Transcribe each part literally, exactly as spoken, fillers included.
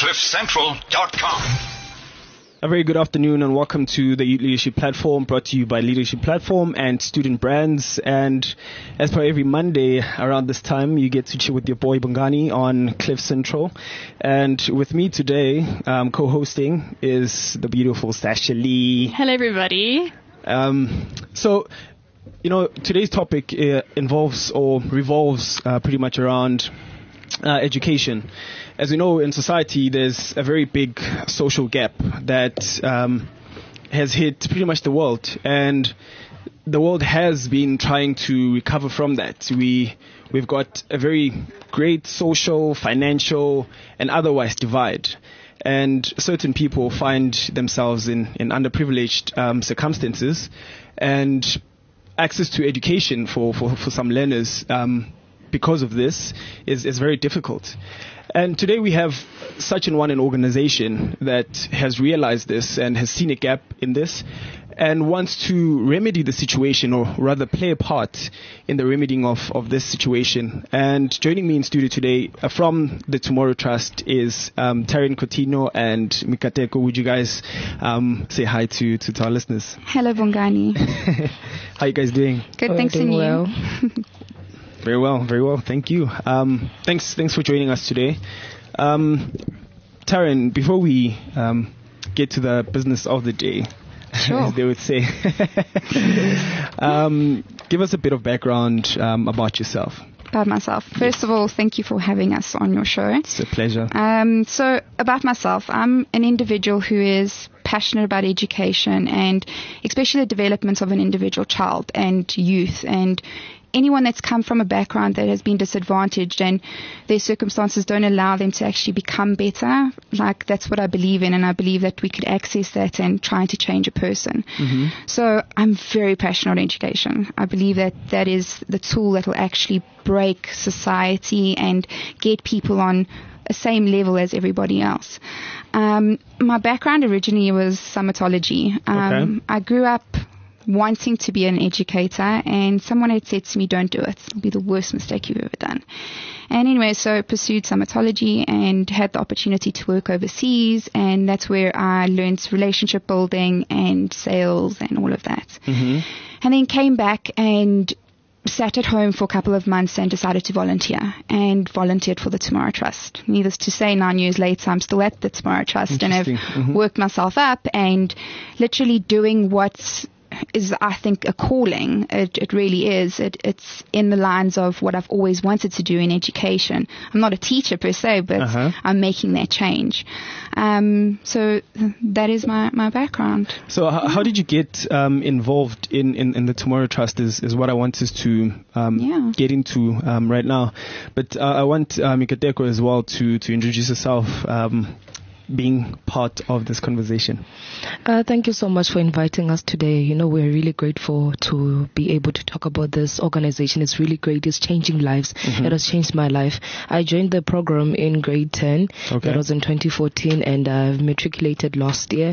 cliff central dot com. A very good afternoon and welcome to the Youth Leadership Platform, brought to you by Leadership Platform and Student Brands. And as per every Monday around this time, you get to chill with your boy Bongani on Cliff Central. And with me today, um, co-hosting, is the beautiful Sasha Lee. Hello, everybody. Um, so, you know, today's topic uh, involves or revolves uh, pretty much around uh, education. As we know, in society, there's a very big social gap that um, has hit pretty much the world, and the world has been trying to recover from that. We we've got a very great social, financial, and otherwise divide, and certain people find themselves in in underprivileged um, circumstances, and access to education for for, for some learners um, because of this is is very difficult. And today we have such an one an organization that has realized this and has seen a gap in this and wants to remedy the situation, or rather play a part in the remedying of, of this situation. And joining me in studio today uh, from the Tomorrow Trust is um, Taryn Coutinho and Mikateko. Would you guys um, say hi to, to, to our listeners? Hello, Bongani. How you guys doing? Good, oh, thanks, and well. you? Very well, very well. Thank you. Um, thanks, thanks for joining us today. Um, Taryn, before we um, get to the business of the day, sure. as they would say, um, give us a bit of background um, about yourself. About myself. First yes. of all, thank you for having us on your show. It's a pleasure. Um, so, about myself, I'm an individual who is passionate about education and especially the development of an individual child and youth, and anyone that's come from a background that has been disadvantaged and their circumstances don't allow them to actually become better. Like, that's what I believe in, and I believe that we could access that and trying to change a person. Mm-hmm. So I'm very passionate on education. I believe that that is the tool that will actually break society and get people on the same level as everybody else. Um, my background originally was somatology. Um, okay. I grew up wanting to be an educator, and someone had said to me, don't do it. It'll be the worst mistake you've ever done. And anyway, so I pursued somatology and had the opportunity to work overseas, and that's where I learned relationship building and sales and all of that. Mm-hmm. And then came back and sat at home for a couple of months and decided to volunteer, and volunteered for the Tomorrow Trust. Needless to say, nine years later, I'm still at the Tomorrow Trust and have mm-hmm. worked myself up and literally doing what's is, I think, a calling. It, it really is. It, it's in the lines of what I've always wanted to do in education. I'm not a teacher per se, but uh-huh. I'm making that change. Um, so that is my, my background. So h- how did you get um, involved in, in, in the Tomorrow Trust is, is what I want us to um, yeah. get into um, right now. But uh, I want uh, Mikateko as well to, to introduce herself, um, being part of this conversation. Uh, thank you so much for inviting us today. You know, we're really grateful to be able to talk about this organization. It's really great. It's changing lives. Mm-hmm. It has changed my life. I joined the program in grade ten. Okay. That was in twenty fourteen, and I've matriculated last year.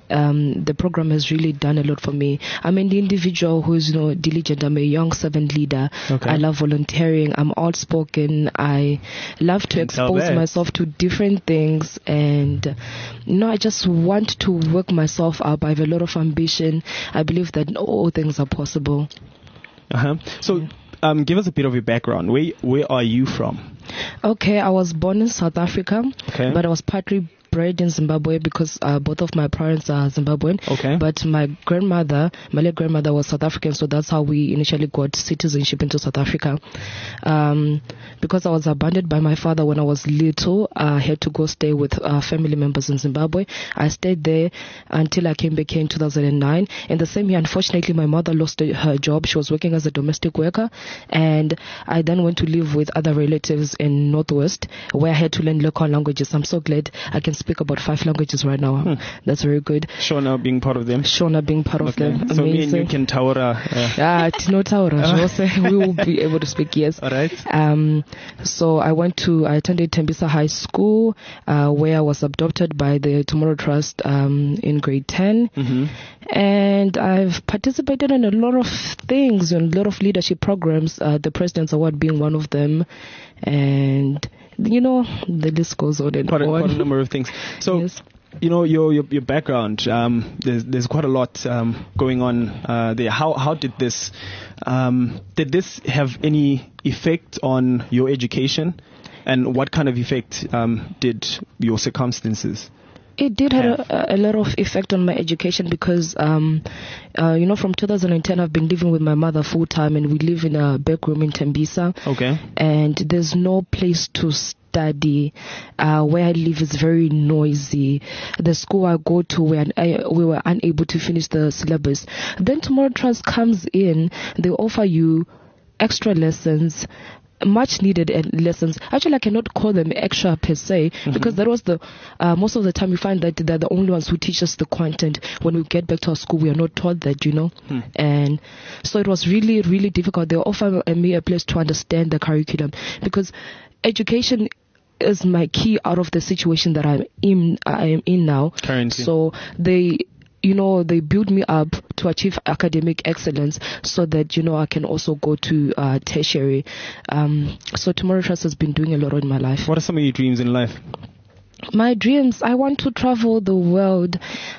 Um, the program has really done a lot for me. I'm an individual who is, you know, diligent. I'm a young servant leader. Okay. I love volunteering. I'm outspoken. I love to expose myself to different things, and you know, I just want to work myself up. I have a lot of ambition. I believe that all things are possible. Uh-huh. So, yeah. um, give us a bit of your background. Where where are you from? Okay, I was born in South Africa, okay. but I was partly bred in Zimbabwe because uh, both of my parents are Zimbabwean. Okay. But my grandmother, my late grandmother, was South African, so that's how we initially got citizenship into South Africa. Um, because I was abandoned by my father when I was little, I had to go stay with uh, family members in Zimbabwe. I stayed there until I came back here in two thousand nine. In the same year, unfortunately, my mother lost her job. She was working as a domestic worker, and I then went to live with other relatives in Northwest, where I had to learn local languages. I'm so glad I can speak about five languages right now. Hmm. That's very good. Shona being part of them. Shona being part okay. of them. So amazing. me and you can Taura. Uh. Ah, Tino Taura. We will be able to speak, yes. All right. Um, so I went to, I attended Tembisa High School, uh, where I was adopted by the Tomorrow Trust um, in grade ten. Mm-hmm. And I've participated in a lot of things, in a lot of leadership programs, uh, the President's Award being one of them. And you know, the list goes on and quite a, on. quite a number of things. So, yes. you know, your your, your background, um, there's, there's quite a lot um, going on uh, there. How how did this um, did this have any effect on your education, and what kind of effect um, did your circumstances? It did have a, a lot of effect on my education because, um, uh, you know, from two thousand ten I've been living with my mother full time, and we live in a back room in Tembisa. Okay. And there's no place to study. Uh, where I live is very noisy. The school I go to, we, I, we were unable to finish the syllabus. Then Tomorrow Trust comes in. They offer you extra lessons, much needed lessons. Actually, I cannot call them extra per se, mm-hmm. because that was the uh, most of the time we find that they're the only ones who teach us the content. When we get back to our school, we are not taught that, you know. Hmm. And so it was really, really difficult. They offer me a place to understand the curriculum, because education is my key out of the situation that I'm in. I am in now. Currently. So they. You know, they build me up to achieve academic excellence so that, you know, I can also go to uh, tertiary. Um, so Tomorrow Trust has been doing a lot in my life. What are some of your dreams in life? My dreams, I want to travel the world.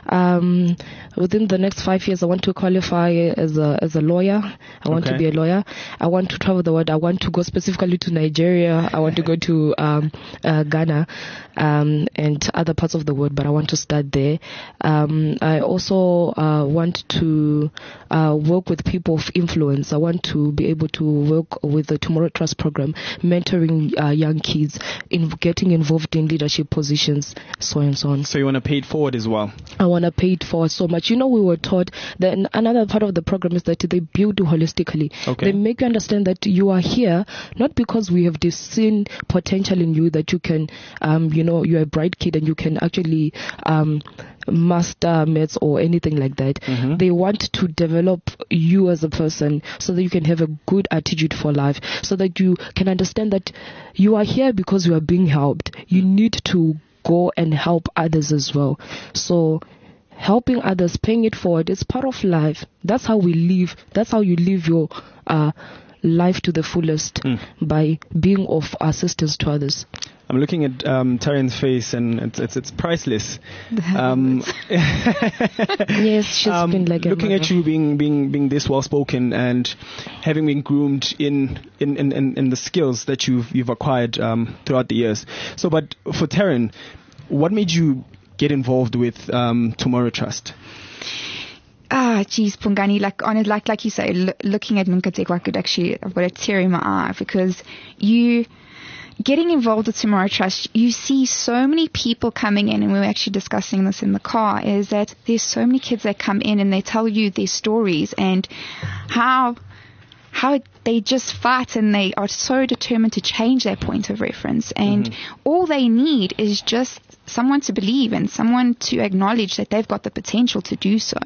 Um, within the next five years, I want to qualify as a as a lawyer. I want okay. to be a lawyer. I want to travel the world. I want to go specifically to Nigeria. I want to go to um, uh, Ghana um, and other parts of the world, but I want to start there. Um, I also uh, want to uh, work with people of influence. I want to be able to work with the Tomorrow Trust program, mentoring uh, young kids, in getting involved in leadership positions. Positions, so and so on. So you want to pay it forward as well? I want to pay it forward so much. You know, we were taught that another part of the program is that they build you holistically. Okay. They make you understand that you are here not because we have this seen potential in you that you can, um, you know, you're a bright kid and you can actually um, master maths or anything like that. Mm-hmm. They want to develop you as a person so that you can have a good attitude for life, so that you can understand that you are here because you are being helped. You need to go and help others as well. So helping others, paying it forward, is part of life. That's how we live. That's how you live your uh, life to the fullest, mm. by being of assistance to others. I'm looking at um, Taryn's face, and it's it's, it's priceless. Um, yes, she's um, been like a looking mother. at you being being being this well spoken and having been groomed in in, in, in, in the skills that you've you've acquired um, throughout the years. So, but for Taryn, what made you get involved with um, Tomorrow Trust? Ah, geez, Pungani, like on it, like like you say, l- looking at Nkateko, I could actually, I've got a tear in my eye, because you. Getting involved with Tomorrow Trust, you see so many people coming in, and we were actually discussing this in the car, is that there's so many kids that come in and they tell you their stories and how how they just fight, and they are so determined to change their point of reference. And mm-hmm. all they need is just someone to believe and someone to acknowledge that they've got the potential to do so.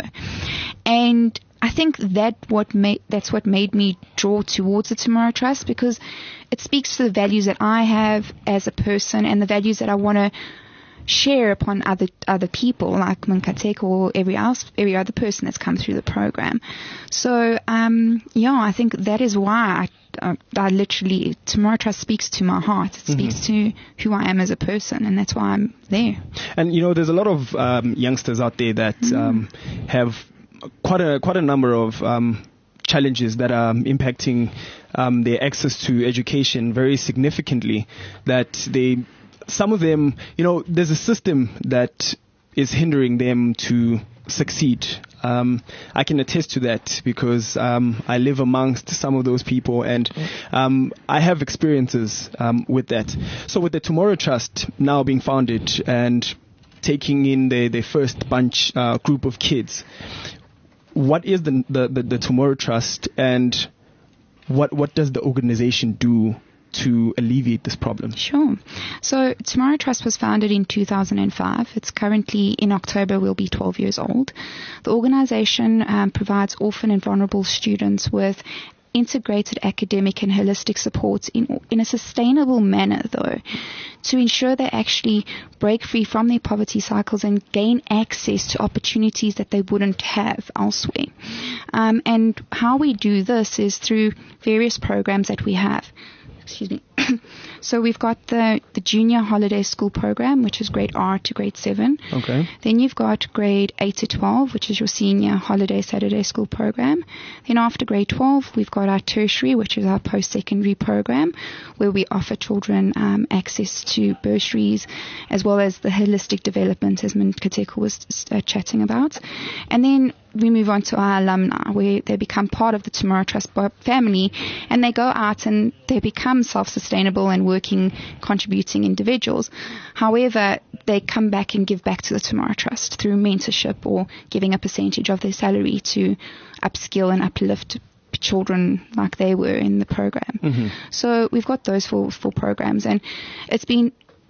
And I think that what made that's what made me draw towards the Tomorrow Trust, because it speaks to the values that I have as a person and the values that I want to share upon other other people, like Nkateko or every else every other person that's come through the program. So um, yeah, I think that is why I, uh, I literally Tomorrow Trust speaks to my heart. It speaks mm-hmm. to who I am as a person, and that's why I'm there. And you know, there's a lot of um, youngsters out there that mm. um, have quite a quite a number of um, challenges that are impacting um, their access to education very significantly. That they, some of them, you know, there's a system that is hindering them to succeed. Um, I can attest to that because um, I live amongst some of those people, and um, I have experiences um, with that. So with the Tomorrow Trust now being founded and taking in the, the first bunch uh, group of kids, what is the, the, the, the Tomorrow Trust, and what what does the organization do to alleviate this problem? Sure. So Tomorrow Trust was founded in two thousand five. It's currently, in October, will be twelve years old. The organization um, provides orphan and vulnerable students with integrated academic and holistic support in in a sustainable manner, though, to ensure they actually break free from their poverty cycles and gain access to opportunities that they wouldn't have elsewhere. Um, and how we do this is through various programs that we have. excuse me. So we've got the, the junior holiday school program, which is grade R to grade seven. Okay. Then you've got grade eight to twelve, which is your senior holiday Saturday school program. Then after grade twelve, we've got our tertiary, which is our post-secondary program, where we offer children um, access to bursaries, as well as the holistic development, as Nkateko was uh, chatting about. And then we move on to our alumni, where they become part of the Tomorrow Trust family, and they go out and they become self-sustainable and working, contributing individuals. However, they come back and give back to the Tomorrow Trust through mentorship or giving a percentage of their salary to upskill and uplift children like they were in the program. Mm-hmm. So we've got those four, four programs, and it's been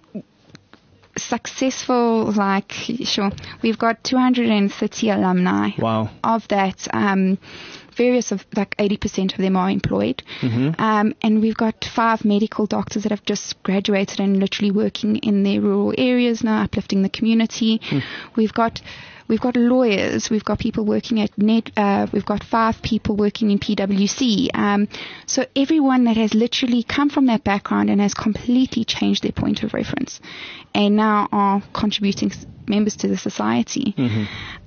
successful. Like, sure, we've got two hundred thirty alumni. Wow. Of that, um, various of like eighty percent of them are employed. Mm-hmm. Um, and we've got five medical doctors that have just graduated and literally working in their rural areas now, uplifting the community. Mm. We've got We've got lawyers. We've got people working at Net. Uh, we've got five people working in P W C. Um, so everyone that has literally come from that background and has completely changed their point of reference, and now are contributing members to the society. Mm-hmm.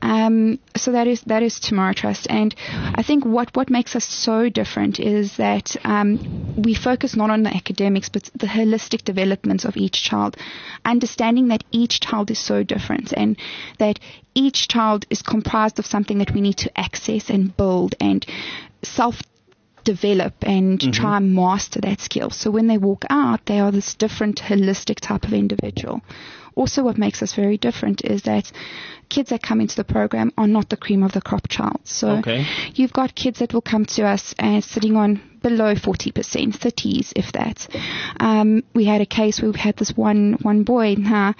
Um, so that is that is Tomorrow Trust, and I think what what makes us so different is that um, we focus not on the academics but the holistic development of each child, understanding that each child is so different and that each child is comprised of something that we need to access and build and self develop and mm-hmm. try and master that skill. So when they walk out, they are this different holistic type of individual. Also, what makes us very different is that kids that come into the program are not the cream of the crop child. So okay. you've got kids that will come to us and sitting on below forty percent, thirties if that. Um, we had a case where we had this one one boy. Now,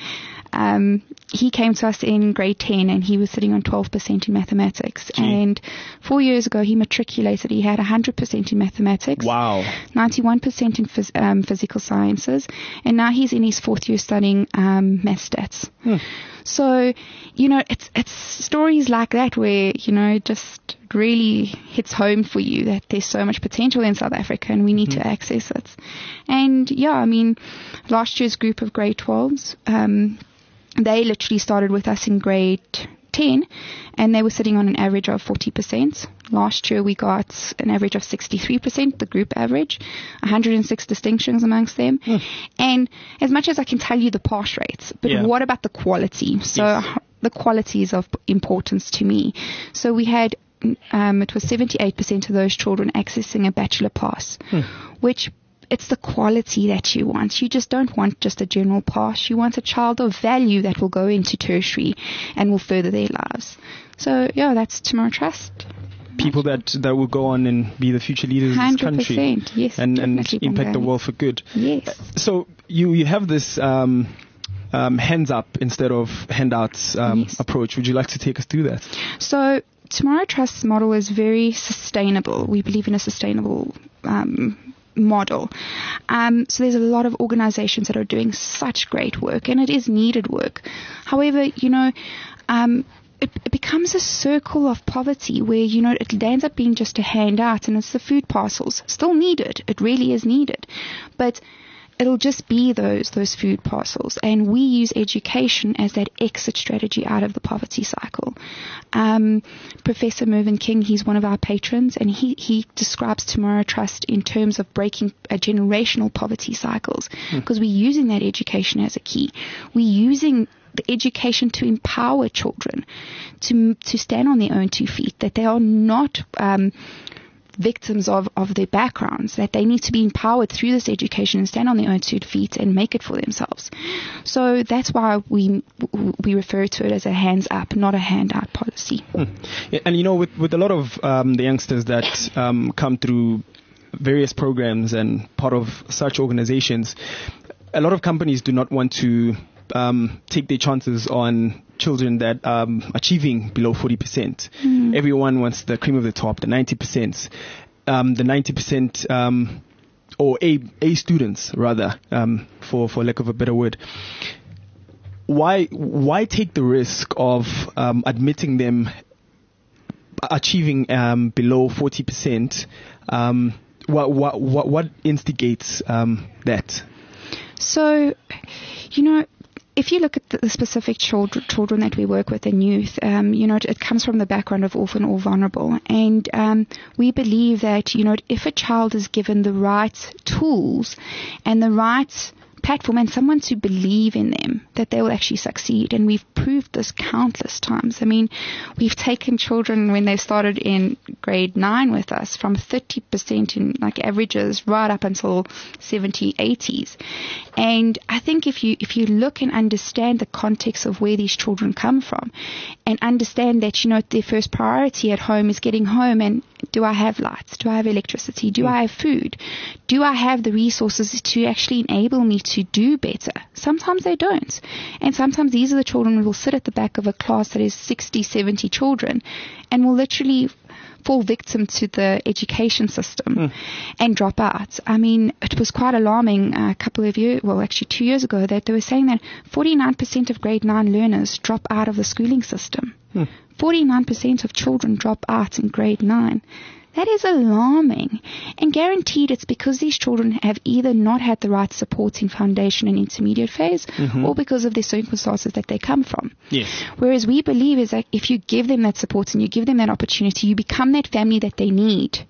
um, he came to us in grade ten and he was sitting on twelve percent in mathematics. Gee. And four years ago he matriculated. He had one hundred percent in mathematics. Wow. ninety-one percent in phys- um, physical sciences. And now he's in his fourth year studying um, math stats. Hmm. So, you know, it's it's stories like that where, you know, it just really hits home for you that there's so much potential in South Africa and we need mm-hmm. to access it. And yeah, I mean, last year's group of grade twelves, um, they literally started with us in grade ten and they were sitting on an average of forty percent. Last year we got an average of sixty-three percent, the group average, one hundred six distinctions amongst them. Mm. And as much as I can tell you the pass rates, but yeah. what about the quality? So yes. the quality is of importance to me. So we had, um, it was seventy-eight percent of those children accessing a bachelor pass, mm. which it's the quality that you want. You just don't want just a general pass. You want a child of value that will go into tertiary and will further their lives. So, yeah, that's Tomorrow Trust. People that, that will go on and be the future leaders one of this country. Yes, and, and impact the world for good. Yes. So you, you have this um, um, hands up instead of handouts um, yes. approach. Would you like to take us through that? So Tomorrow Trust's model is very sustainable. We believe in a sustainable um model. Um, so there's a lot of organizations that are doing such great work, and it is needed work. However, you know, um, it, it becomes a circle of poverty where, you know, it ends up being just a handout, and it's the food parcels. Still needed. It really is needed. But it'll just be those those food parcels, and we use education as that exit strategy out of the poverty cycle. Um, Professor Mervyn King, he's one of our patrons, and he, he describes Tomorrow Trust in terms of breaking a generational poverty cycles, because mm. we're using that education as a key. We're using the education to empower children to to stand on their own two feet, that they are not um, victims of, of their backgrounds, that they need to be empowered through this education and stand on their own two feet and make it for themselves. So that's why we we refer to it as a hands up, not a handout policy. Hmm. Yeah, and you know, with, with a lot of um, the youngsters that um, come through various programs and part of such organizations, a lot of companies do not want to um, take their chances on children that um achieving below forty percent. Mm. Everyone wants the cream of the top, the ninety percent, um, the ninety percent, um, or A A students rather, um, for for lack of a better word. Why why take the risk of um, admitting them achieving um, below forty percent? Um, what what what, what instigates um, that? So, you know, if you look at the specific children, children that we work with in youth, um, you know, it, it comes from the background of orphan or vulnerable. And um, we believe that, you know, if a child is given the right tools and the right platform and someone to believe in them, that they will actually succeed. And we've proved this countless times. I mean, we've taken children when they started in grade nine with us from thirty percent in like averages right up until seventy, eighties. And I think if you if you look and understand the context of where these children come from and understand that, you know, their first priority at home is getting home and do I have lights? Do I have electricity? Do I have food? Do I have the resources to actually enable me to do better? Sometimes they don't. And sometimes these are the children who will sit at the back of a class that is sixty, seventy children and will literally fall victim to the education system mm. and drop out. I mean, it was quite alarming a couple of years, well, actually two years ago, that they were saying that forty-nine percent of grade nine learners drop out of the schooling system. Mm. forty-nine percent of children drop out in grade nine. That is alarming, and guaranteed it's because these children have either not had the right supporting foundation in intermediate phase mm-hmm. or because of the circumstances that they come from. Yes. Whereas we believe is that if you give them that support and you give them that opportunity, you become that family that they need,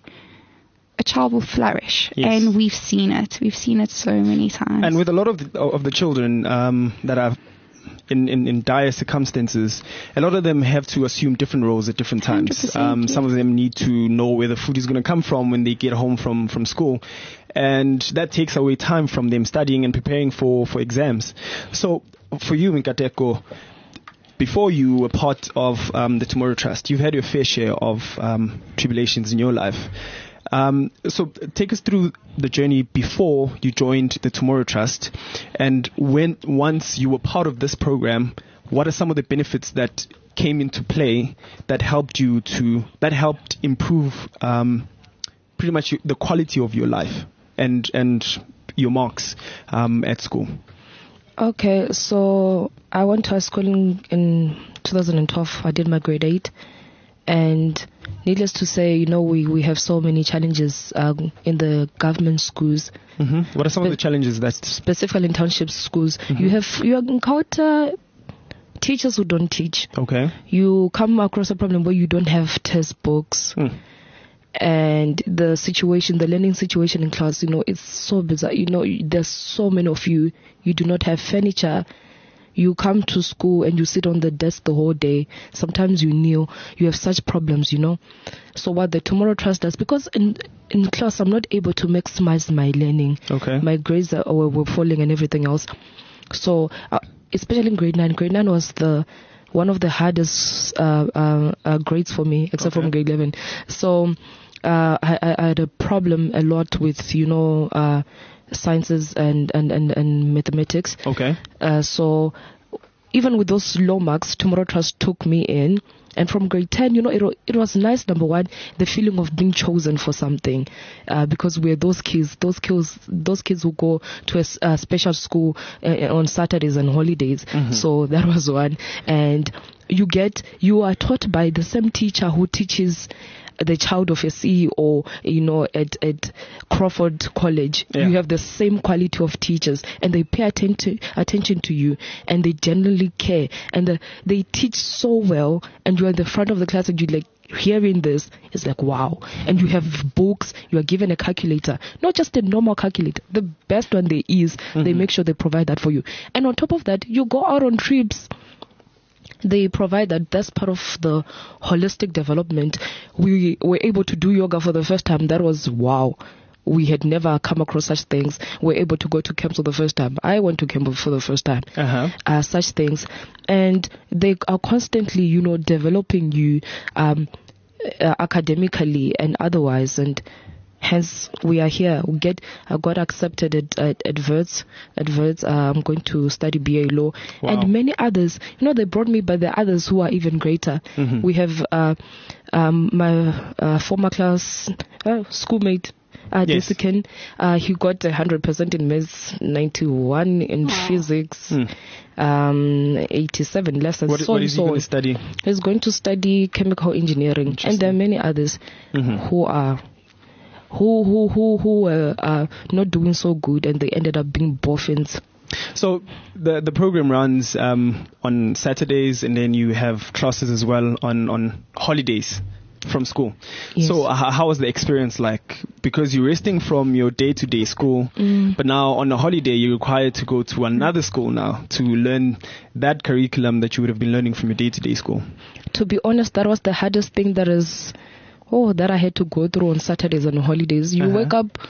a child will flourish. Yes. And we've seen it. We've seen it so many times. And with a lot of the, of the children um, that are In, in, in dire circumstances, a lot of them have to assume different roles at different times. Um, yes. Some of them need to know where the food is going to come from when they get home from, from school. And that takes away time from them studying and preparing for, for exams. So for you, Nkateko, before you were part of um, the Tomorrow Trust, you've had your fair share of um, tribulations in your life. Um, so take us through the journey before you joined the Tomorrow Trust, and when once you were part of this program, what are some of the benefits that came into play that helped you to that helped improve um, pretty much the quality of your life and and your marks um, at school? Okay, so I went to high school in, in two thousand twelve. I did my grade eight. And needless to say, you know, we, we have so many challenges um, in the government schools. Mm-hmm. What are some of the challenges that... Specifically in township schools. Mm-hmm. You have you encounter teachers who don't teach. Okay. You come across a problem where you don't have test books. Mm. And the situation, the learning situation in class, you know, it's so bizarre. You know, there's so many of you. You do not have furniture. You come to school and you sit on the desk the whole day. Sometimes you kneel. You have such problems, you know. So what the Tomorrow Trust does, because in in class I'm not able to maximize my learning. Okay. My grades are, were, were falling and everything else. So uh, especially in grade nine. Grade nine was the one of the hardest uh, uh, uh, grades for me, except okay. from grade eleven. So uh, I, I had a problem a lot with, you know, uh, sciences and, and, and, and mathematics. Okay. Uh, so even with those low marks, Tomorrow Trust took me in. And from grade ten, you know, it, it was nice, number one, the feeling of being chosen for something. Uh, because we're those kids, those kids, those kids who go to a, a special school uh, on Saturdays and holidays. Mm-hmm. So that was one. And you get, you are taught by the same teacher who teaches the child of a C E O, you know, at, at Crawford College. Yeah. You have the same quality of teachers, and they pay attention attention to you, and they genuinely care, and the, they teach so well, and you're in the front of the class and you like hearing this, it's like wow. And you have books, you are given a calculator, not just a normal calculator, the best one there is. Mm-hmm. They make sure they provide that for you, and on top of that, you go out on trips. They provide that. That's part of the holistic development. We were able to do yoga for the first time. That was wow. We had never come across such things. We were able to go to camps for the first time. I went to camp for the first time. Uh-huh. Uh, such things. And they are constantly, you know, developing you um, uh, academically and otherwise. And hence, we are here. We get, I got accepted at, at, at Wits. At Wits, uh, I'm going to study B A Law. Wow. And many others. You know, they brought me, but there are others who are even greater. Mm-hmm. We have uh, um, my uh, former class uh, schoolmate, uh, yes. Jessica. Uh, he got one hundred percent in maths, ninety-one in wow. physics. Mm. Um, eighty-seven lessons. What, so what is he so going to study? He's going to study chemical engineering. And there are many others mm-hmm. who are who who who who were uh, not doing so good, and they ended up being boffins. So the the program runs um, on Saturdays, and then you have classes as well on, on holidays from school. Yes. So uh, how was the experience like? Because you're resting from your day-to-day school, Mm. but now on a holiday you're required to go to another school now to learn that curriculum that you would have been learning from your day-to-day school. To be honest, that was the hardest thing that is, oh, that I had to go through on Saturdays and holidays. You Uh-huh. wake up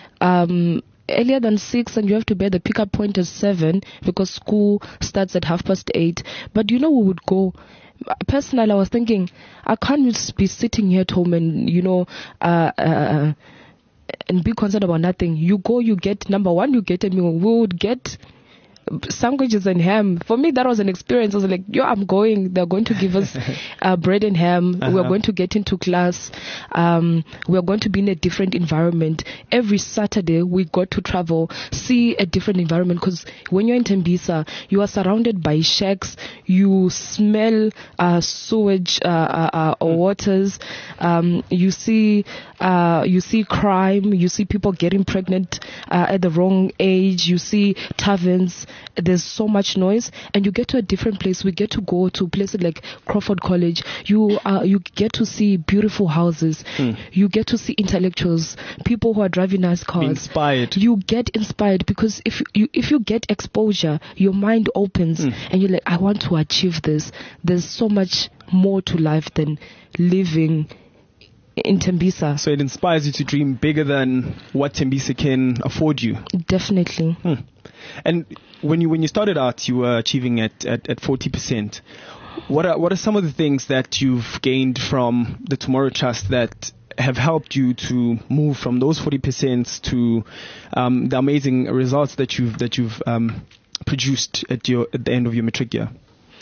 um, earlier than six, and you have to be at the pickup point at seven because school starts at half past eight. But you know, we would go. Personally, I was thinking, I can't just be sitting here at home and, you know, uh, uh, and be concerned about nothing. You go, you get, number one, you get a meal. We would get sandwiches and ham. For me, that was an experience. I was like, yo, I'm going. They're going to give us uh, bread and ham. Uh-huh. We're going to get into class. Um, we're going to be in a different environment. Every Saturday, we got to travel, see a different environment. Because when you're in Tembisa, you are surrounded by shacks. You smell uh, sewage uh, uh, uh, or waters. Um, you see, uh, you see crime. You see people getting pregnant uh, at the wrong age. You see taverns. There's so much noise, and you get to a different place. We get to go to places like Crawford College. You uh, you get to see beautiful houses. Mm. You get to see intellectuals, people who are driving nice Be cars. inspired. You get inspired because if you if you get exposure, your mind opens, Mm. and you're like, I want to achieve this. There's so much more to life than living in Tembisa. So it inspires you to dream bigger than what Tembisa can afford you. Definitely. Hmm. And when you when you started out, you were achieving at, at, at forty percent. What are what are some of the things that you've gained from the Tomorrow Trust that have helped you to move from those forty percent to um, the amazing results that you've that you've um, produced at your at the end of your matric year?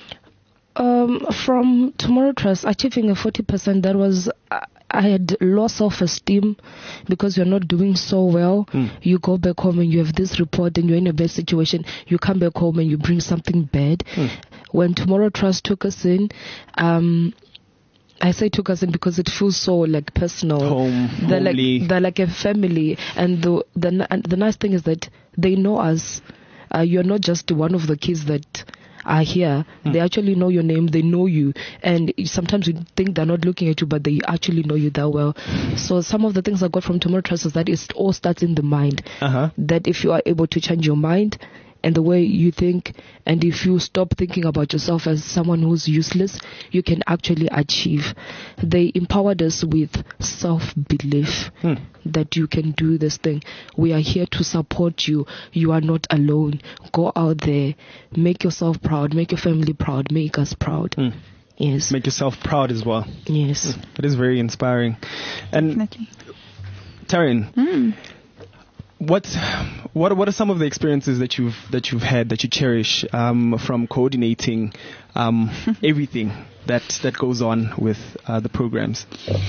Um, from Tomorrow Trust, achieving a forty percent, that was, uh, I had low self-esteem because you're not doing so well. Mm. You go back home and you have this report and you're in a bad situation. You come back home and you bring something bad. Mm. When Tomorrow Trust took us in, um, I say took us in because it feels so like personal. Home, they're homely. like they're like a family, and the the and the nice thing is that they know us. Uh, you're not just one of the kids that are here. Mm. They actually know your name. They know you, and sometimes you think they're not looking at you, but they actually know you that well. So some of the things I got from Tomorrow Trust is that it all starts in the mind. Uh-huh. That if you are able to change your mind and the way you think, and if you stop thinking about yourself as someone who's useless, you can actually achieve. They empowered us with self-belief Hmm. that you can do this thing. We are here to support you. You are not alone. Go out there, make yourself proud, make your family proud, make us proud. Hmm. Yes. Make yourself proud as well. Yes. It is very inspiring. And Definitely. Taryn, Mm. What, what, what are some of the experiences that you've that you've had that you cherish um, from coordinating um, everything that that goes on with uh, the programs?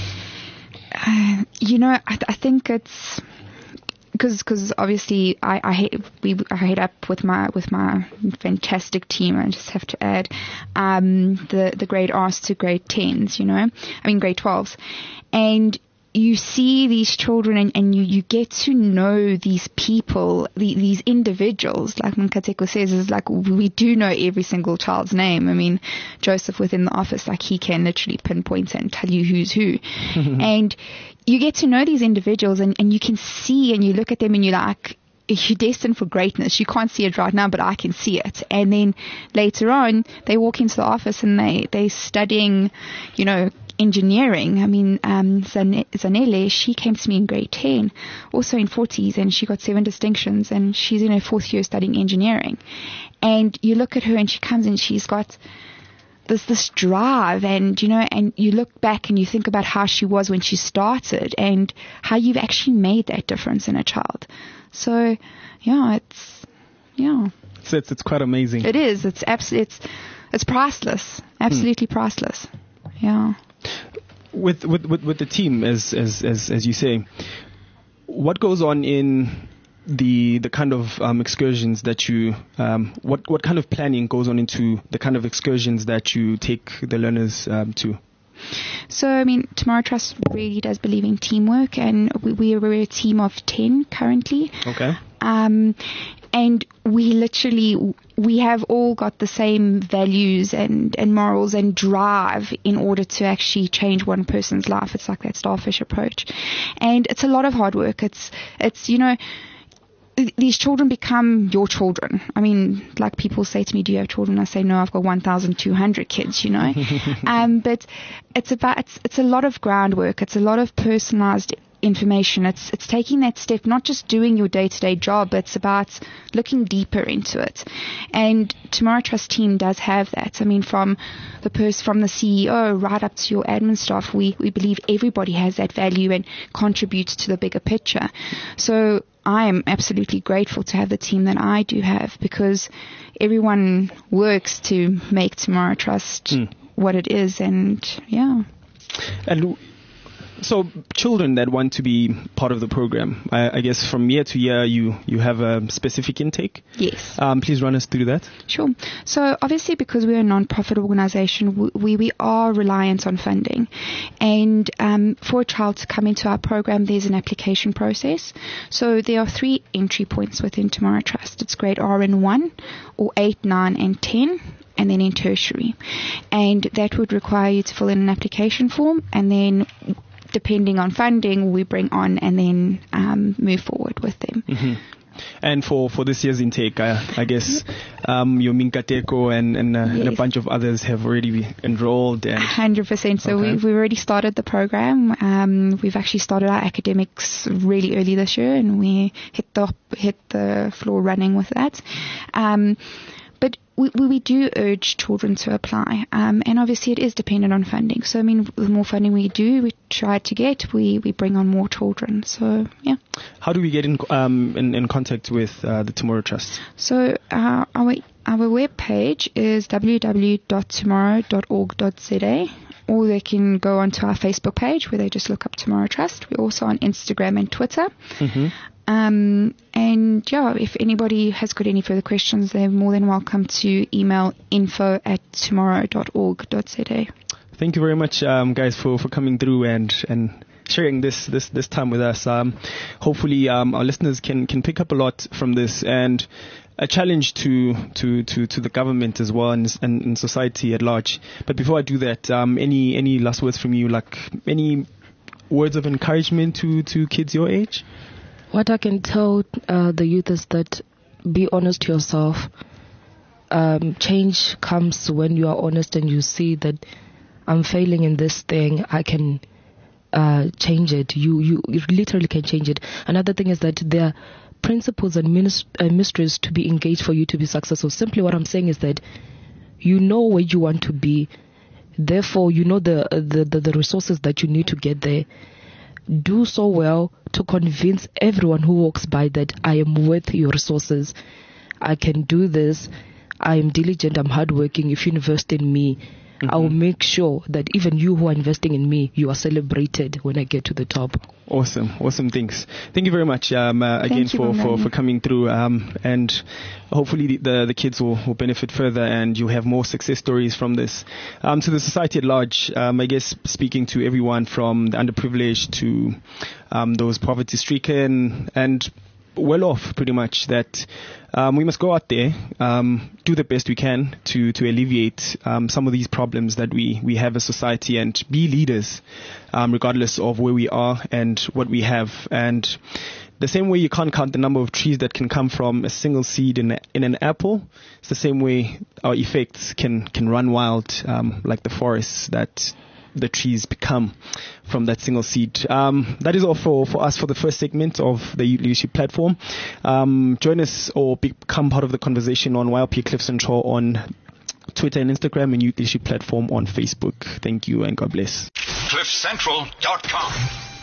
Uh, you know, I, th- I think it's because because obviously I I hate, we I head up with my with my fantastic team. I just have to add um, the the grade R's to grade tens. You know, I mean grade twelves, and you see these children and, and you, you get to know these people, the, these individuals. Like Nkateko says, is like we do know every single child's name. I mean, Joseph within the office, like he can literally pinpoint and tell you who's who. And you get to know these individuals and, and you can see and you look at them and you're like, you're destined for greatness. You can't see it right now, but I can see it. And then later on, they walk into the office and they, they're studying, you know, engineering. I mean, um, Zan- Zanele, she came to me in grade ten, also in forties, and she got seven distinctions, and she's in her fourth year studying engineering. And you look at her and she comes and she's got this, this drive, and, you know, and you look back and you think about how she was when she started and how you've actually made that difference in a child. So, yeah, it's, yeah. So it's, it's quite amazing. It is. It's absolutely, it's, it's priceless. Absolutely hmm. priceless. Yeah. With, with, with, with the team, as, as, as, as you say, what goes on in the, the kind of um, excursions that you, um, what, what kind of planning goes on into the kind of excursions that you take the learners um, to? So, I mean, Tomorrow Trust really does believe in teamwork, and we, we're a team of ten currently. Okay. Um, and we literally, we have all got the same values and, and morals and drive in order to actually change one person's life. It's like that starfish approach. And it's a lot of hard work. It's, it's, you know, these children become your children. I mean, like people say to me, do you have children? I say, no, I've got one thousand two hundred kids, you know. um, but it's about, it's, it's a lot of groundwork. It's a lot of personalized information. It's it's taking that step, not just doing your day-to-day job, it's about looking deeper into it. And Tomorrow Trust team does have that. I mean, from the person, from the C E O right up to your admin staff, we, we believe everybody has that value and contributes to the bigger picture. So I am absolutely grateful to have the team that I do have, because everyone works to make Tomorrow Trust mm. what it is. And yeah. And so children that want to be part of the program, I, I guess from year to year you, you have a specific intake? Yes. Um, please run us through that. Sure. So obviously, because we're a non-profit organization, we, we are reliant on funding. And um, for a child to come into our program, there's an application process. So there are three entry points within Tomorrow Trust. It's grade R in one, or eight, nine, and ten. And then in tertiary. And that would require you to fill in an application form, and then depending on funding, we bring on and then um, move forward with them. Mm-hmm. And for, for this year's intake, I, I guess um, your Minkateko and, and, uh, yes. and a bunch of others have already enrolled. And one hundred percent. So okay. we've, we've already started the program. Um, we've actually started our academics really early this year, and we hit the hit the floor running with that. Um, But we, we do urge children to apply, um, and obviously it is dependent on funding. So, I mean, the more funding we do, we try to get, we, we bring on more children. So, yeah. How do we get in um, in, in contact with uh, the Tomorrow Trust? So, uh, our our web page is w w w dot tomorrow dot org dot z a, or they can go onto our Facebook page where they just look up Tomorrow Trust. We're also on Instagram and Twitter. Mm-hmm. Um, and yeah, if anybody has got any further questions, they're more than welcome to email info at tomorrow dot org dot z a. Thank you very much, um, guys, for, for coming through and, and sharing this, this, this time with us. Um, hopefully, um, our listeners can, can pick up a lot from this, and a challenge to, to, to, to the government as well, and, and, and society at large. But before I do that, um, any, any last words from you, like any words of encouragement to, to kids your age? What I can tell uh, the youth is that be honest to yourself. Um, change comes when you are honest and you see that I'm failing in this thing. I can uh, change it. You, you you literally can change it. Another thing is that there are principles and minis- uh, mysteries to be engaged for you to be successful. Simply what I'm saying is that you know where you want to be. Therefore, you know the the, the, the resources that you need to get there. Do so well to convince everyone who walks by that I am worth your resources. I can do this. I am diligent. I'm hardworking. If you invest in me, mm-hmm. I will make sure that even you who are investing in me, you are celebrated when I get to the top. Awesome. Awesome things. Thank you very much um, uh, again for, for, for coming through. Um, and hopefully the, the, the kids will, will benefit further and you'll have more success stories from this. Um, to the society at large, um, I guess speaking to everyone from the underprivileged to um, those poverty stricken and well off pretty much, that um, we must go out there, um, do the best we can to, to alleviate um, some of these problems that we, we have as society, and be leaders um, regardless of where we are and what we have. And the same way you can't count the number of trees that can come from a single seed in, a, in an apple, it's the same way our effects can, can run wild um, like the forests that the trees become from that single seed. Um, that is all for, for us for the first segment of the Youth Leadership Platform. Um, join us or become part of the conversation on Y L P Cliff Central on Twitter and Instagram, and Youth Leadership Platform on Facebook. Thank you and God bless. cliff central dot com